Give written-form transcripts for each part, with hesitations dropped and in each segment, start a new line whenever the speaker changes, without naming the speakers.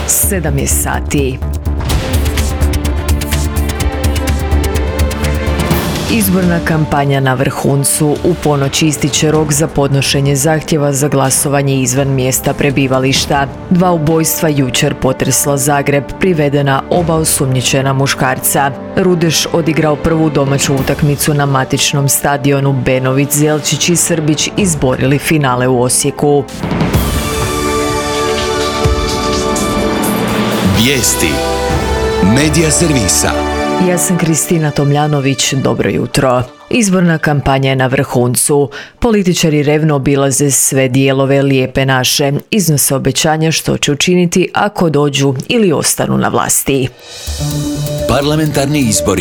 7 je sati. Izborna kampanja na vrhuncu. U ponoć ističe rok za podnošenje zahtjeva za glasovanje izvan mjesta prebivališta. 2 ubojstva jučer potresla Zagreb, privedena oba osumnjičena muškarca. Rudeš odigrao prvu domaću utakmicu na matičnom stadionu. Benović, Zelčić i Srbić izborili finale u Osijeku.
Vijesti Medija servisa.
Ja sam Kristina Tomljanović, dobro jutro. Izborna kampanja je na vrhuncu. Političari revno obilaze sve dijelove Lijepe naše, iznose obećanja što će učiniti ako dođu ili ostanu na vlasti.
Parlamentarni izbori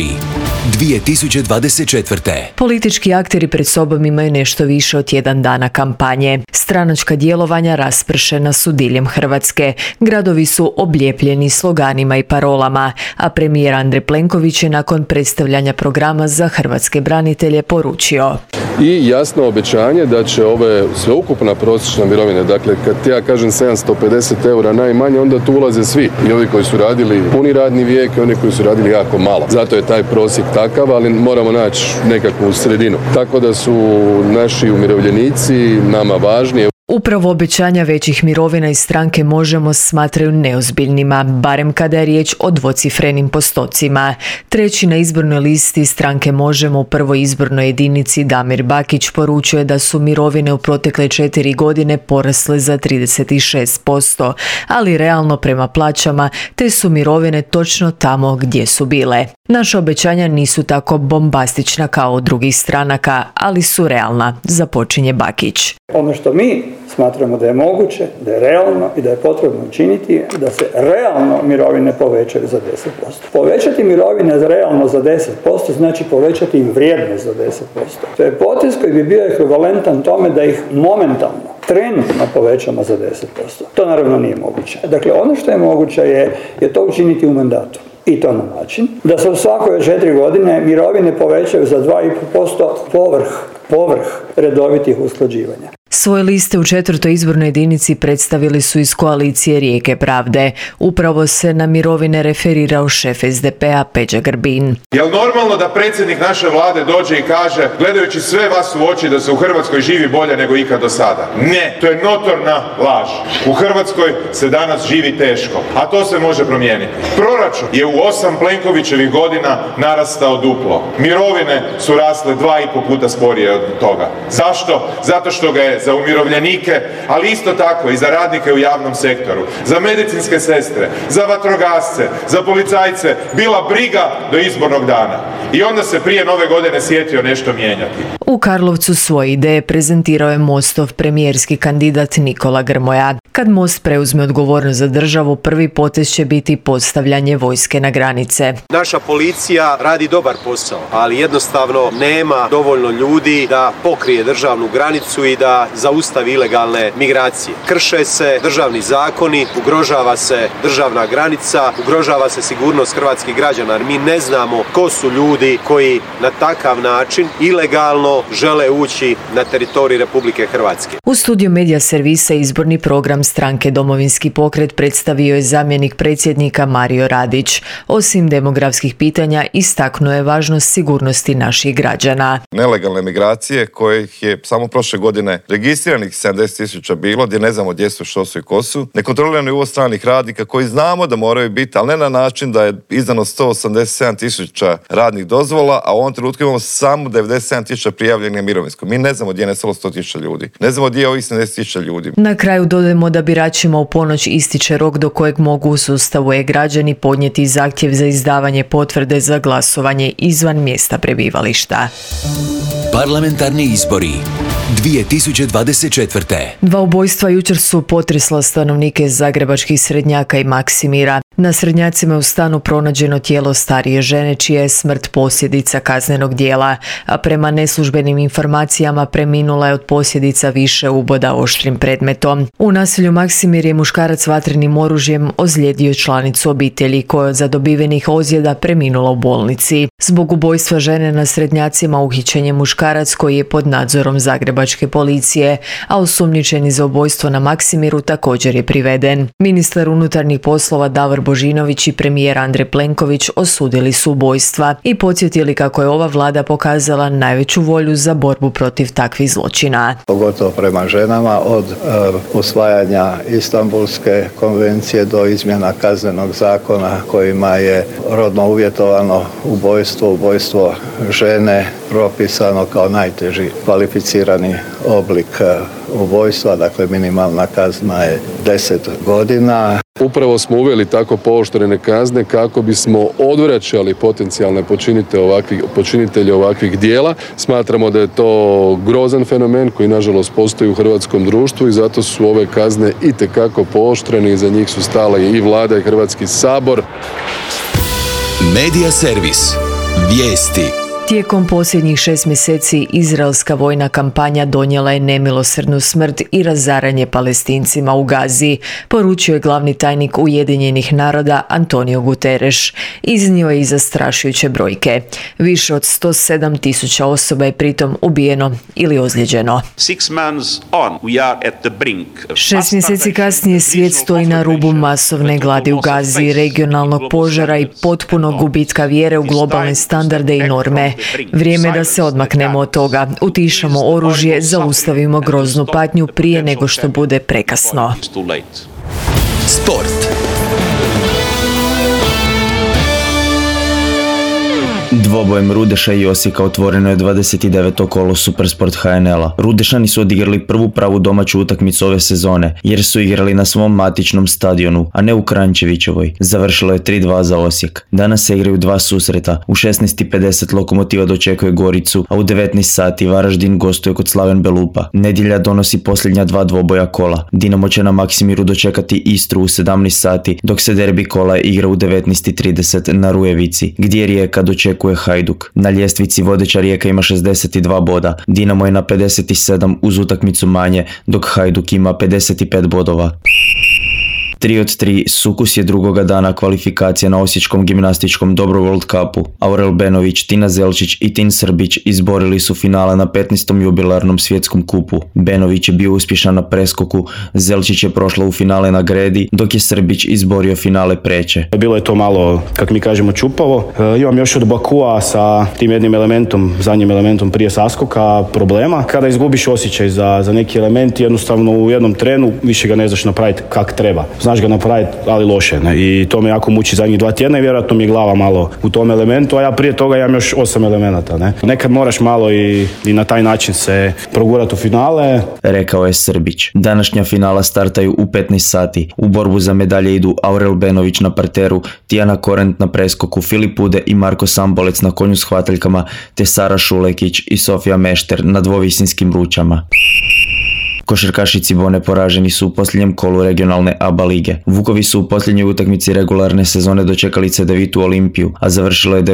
2024.
Politički akteri pred sobom imaju nešto više od tjedan dana kampanje. Stranačka djelovanja raspršena su diljem Hrvatske. Gradovi su oblijepljeni sloganima i parolama, a premijer Andrej Plenković je nakon predstavljanja programa za hrvatske branitelje poručio:
I jasno obećanje da će ove sveukupna prosječna mirovina, dakle kad ja kažem 750 eura najmanje, onda tu ulaze svi. I ovi koji su radili puni radni vijek i oni koji su radili jako malo. Zato je taj prosjek takav, ali moramo naći nekakvu sredinu. Tako da su naši umirovljenici nama važni.
Upravo obećanja većih mirovina iz stranke Možemo smatraju neozbiljnima, barem kada je riječ o dvocifrenim postocima. Treći na izbornoj listi stranke Možemo u prvoj izbornoj jedinici Damir Bakić poručuje da su mirovine u protekle 4 godine porasle za 36%, ali realno prema plaćama te su mirovine točno tamo gdje su bile. Naša obećanja nisu tako bombastična kao od drugih stranaka, ali su realna, započinje Bakić.
Ono što mi smatramo da je moguće, da je realno i da je potrebno učiniti, da se realno mirovine povećaju za 10%. Povećati mirovine realno za 10% znači povećati im vrijednost za 10%. To je potez koji bi bio ekvivalentan tome da ih momentalno, trenutno povećamo za 10%. To naravno nije moguće. Dakle, ono što je moguće je to učiniti u mandatu. I to na način da se u svakoj 4 godine mirovine povećaju za 2,5% povrh redovitih usklađivanja.
Svoje liste u 4. izbornoj jedinici predstavili su iz koalicije Rijeke pravde. Upravo se na mirovine referirao šef SDP-a Peđa Grbin.
Je li normalno da predsjednik naše vlade dođe i kaže, gledajući sve vas u oči, da se u Hrvatskoj živi bolje nego ikad do sada? Ne, to je notorna laž. U Hrvatskoj se danas živi teško, a to se može promijeniti. Proračun je u 8 Plenkovićevih godina narastao duplo. Mirovine su rasle 2,5 puta sporije od toga. Zašto? Zato što ga je za umirovljenike, ali isto tako i za radnike u javnom sektoru, za medicinske sestre, za vatrogasce, za policajce bila briga do izbornog dana. I onda se prije nove godine sjetio nešto mijenjati.
U Karlovcu svoje ideje prezentirao je Mostov premijerski kandidat Nikola Grmoja. Kad Most preuzme odgovornost za državu, prvi potez će biti postavljanje vojske na granice.
Naša policija radi dobar posao, ali jednostavno nema dovoljno ljudi da pokrije državnu granicu i da zaustavi ilegalne migracije. Krše se državni zakoni, ugrožava se državna granica, ugrožava se sigurnost hrvatskih građana, jer mi ne znamo ko su ljudi koji na takav način ilegalno žele ući na teritorij Republike Hrvatske.
U studiju Medija servisa izborni program stranke Domovinski pokret predstavio je zamjenik predsjednika Mario Radić. Osim demografskih pitanja, istaknuo je važnost sigurnosti naših građana.
Nelegalne migracije kojih je samo prošle godine registriranih 70.000 bilo, gdje ne znamo gdje su, što su i ko su. Nekontrolirani uvoz stranih radnika koji znamo da moraju biti, ali ne na način da je izdano 187.000 radnih dozvola, a u ovom trenutku imamo samo 97.000 prijavljenih mirovinskom. Mi ne znamo gdje je nestalo 100.000 ljudi. Ne znamo gdje je ovih 70.000 ljudi.
Na kraju dodajemo da biračima u ponoć ističe rok do kojeg mogu u sustavu e-građani podnijeti zahtjev za izdavanje potvrde za glasovanje izvan mjesta prebivališta.
Parlamentarni izbori 2024.
2 ubojstva jučer su potresla stanovnike zagrebačkih Srednjaka i Maksimira. Na Srednjacima je u stanu pronađeno tijelo starije žene čija je smrt posljedica kaznenog djela, a prema neslužbenim informacijama preminula je od posljedica više uboda oštrim predmetom. U naselju Maksimir je muškarac vatrenim oružjem ozlijedio članicu obitelji koja je od zadobivenih ozljeda preminula u bolnici. Zbog ubojstva žene na Srednjacima uhićen je muškarac koji je pod nadzorom Zagreba zagrebačke policije, a osumnjičeni za ubojstvo na Maksimiru također je priveden. Ministar unutarnjih poslova Davor Božinović i premijer Andrej Plenković osudili su ubojstva i podsjetili kako je ova vlada pokazala najveću volju za borbu protiv takvih zločina.
Pogotovo prema ženama, od usvajanja Istanbulske konvencije do izmjena kaznenog zakona kojima je rodno uvjetovano ubojstvo žene propisano kao najteži kvalificirani oblik ubojstva, dakle minimalna kazna je 10 godina.
Upravo smo uveli tako pooštrene kazne kako bismo odvraćali potencijalne počinitelje ovakvih dijela. Smatramo da je to grozan fenomen koji nažalost postoji u hrvatskom društvu i zato su ove kazne itekako pooštrene i za njih su stale i Vlada i Hrvatski sabor.
Medija servis. Vijesti.
Tijekom posljednjih 6 mjeseci izraelska vojna kampanja donijela je nemilosrdnu smrt i razaranje Palestincima u Gazi, poručio je glavni tajnik Ujedinjenih naroda Antonio Guterres. Iznio je i zastrašujuće brojke. Više od 107.000 osoba je pritom ubijeno ili ozlijeđeno. 6 mjeseci kasnije svijet stoji na rubu masovne gladi u Gazi, regionalnog požara i potpunog gubitka vjere u globalne standarde i norme. Vrijeme da se odmaknemo od toga, utišamo oružje, zaustavimo groznu patnju prije nego što bude prekasno.
Sport.
Dvobojem Rudeša i Osijeka otvoreno je 29. kolo Supersport HNL-a. Rudešani su odigrali prvu pravu domaću utakmicu ove sezone, jer su igrali na svom matičnom stadionu, a ne u Kranjčevićevoj. Završilo je 3-2 za Osijek. Danas se igraju dva susreta. U 16:50 Lokomotiva dočekuje Goricu, a u 19 sati Varaždin gostuje kod Slaven Belupa. Nedjelja donosi posljednja dva dvoboja kola. Dinamo će na Maksimiru dočekati Istru u 17 sati, dok se derbi kola igra u 19:30 na Rujevici, gdje Rijeka dočekuje Hajduk. Na ljestvici vodeća Rijeka ima 62 boda, Dinamo je na 57 uz utakmicu manje, dok Hajduk ima 55 bodova. 3 od 3 sukus je drugoga dana kvalifikacija na Osječkom gimnastičkom Dobro World Cupu. Aurel Benović, Tina Zelčić i Tin Srbić izborili su finale na 15. jubilarnom svjetskom kupu. Benović je bio uspješan na preskoku, Zelčić je prošla u finale na gredi, dok je Srbić izborio finale preče.
Bilo je to malo, kako mi kažemo, čupavo. Imam još od Bakua sa tim jednim elementom, zadnjim elementom prije saskoka problema. Kada izgubiš osjećaj za neki element, jednostavno u jednom trenu više ga ne znaš napraviti kak treba. Znaš ga napraviti, ali loše. Ne? I to me jako muči zadnjih 2 tjedna i vjerojatno mi je glava malo u tom elementu, a ja prije toga imam još 8 elemenata. Ne? Nekad moraš malo i na taj način se progurati u finale.
Rekao je Srbić. Današnja finala startaju u 15 sati. U borbu za medalje idu Aurel Benović na parteru, Tijana Korent na preskoku, Filip Ude i Marko Sambolec na konju s hvataljkama, te Sara Šulekić i Sofija Mešter na dvovisinskim ručama. Košarkaši Cibone poraženi su u posljednjem kolu regionalne ABA lige. Vukovi su u posljednjoj utakmici regularne sezone dočekali Cedevitu Olimpiju, a završilo je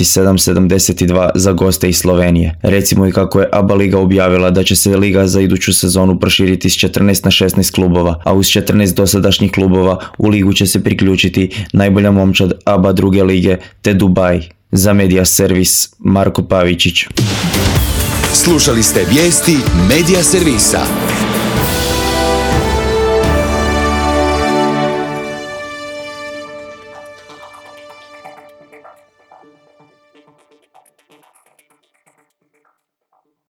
97-72 za goste iz Slovenije. Recimo i kako je ABA liga objavila da će se liga za iduću sezonu proširiti s 14 na 16 klubova, a uz 14 dosadašnjih klubova u ligu će se priključiti najbolja momčad ABA druge lige te Dubaj. Za Medija servis Marko Pavičić.
Slušali ste vijesti Medija servisa.